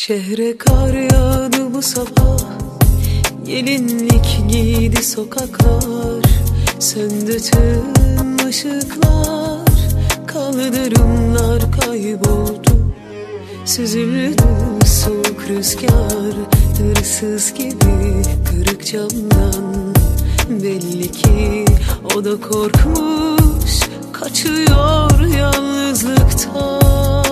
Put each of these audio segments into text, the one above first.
Şehre kar yağdı bu sabah, gelinlik giydi sokaklar. Söndü tüm ışıklar, kaldırımlar kayboldu. Süzüldü soğuk rüzgar, hırsız gibi kırık camdan. Belli ki o da korkmuş, kaçıyor yalnızlıktan.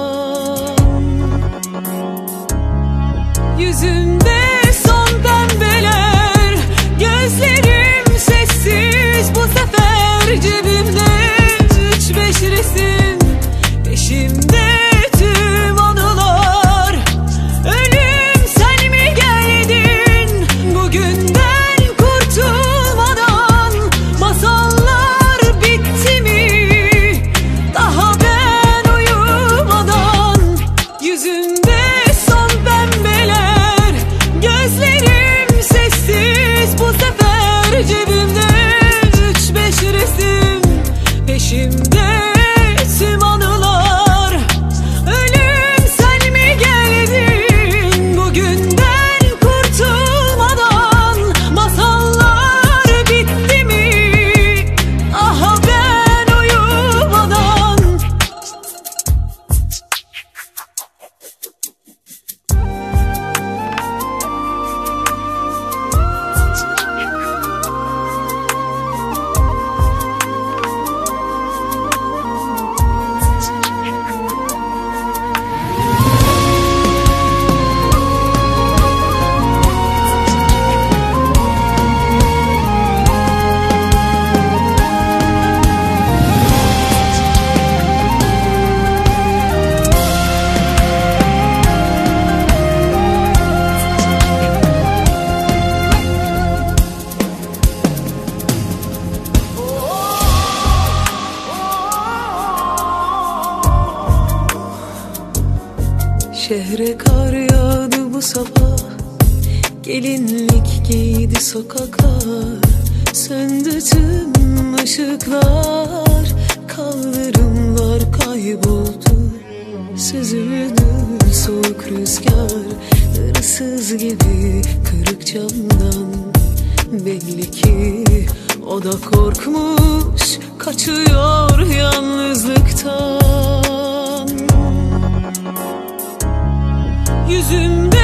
Yüzümde son pembeler, gözlerim sessiz. Bu sefer cebimde 3-5 resim, peşimde tüm anılar. Ölüm sen mi geldin bugünden kurtulmadan? Masallar bitti mi daha ben uyumadan? Yüzümde son pembeler, gözlerim sessiz. Bu sefer cebimde 3-5 resim, peşimde tüm anılar. Ölüm sen mi geldin bugünden kurtulmadan? Masallar bitti mi aha ben uyumadan? Şehre kar yağdı bu sabah, gelinlik giydi sokaklar. Söndü tüm ışıklar, kaldırımlar kayboldu. Süzüldü soğuk rüzgar, hırsız gibi kırık camdan. Belli ki o da korkmuş, kaçıyor yalnızlıktan. Yüzümde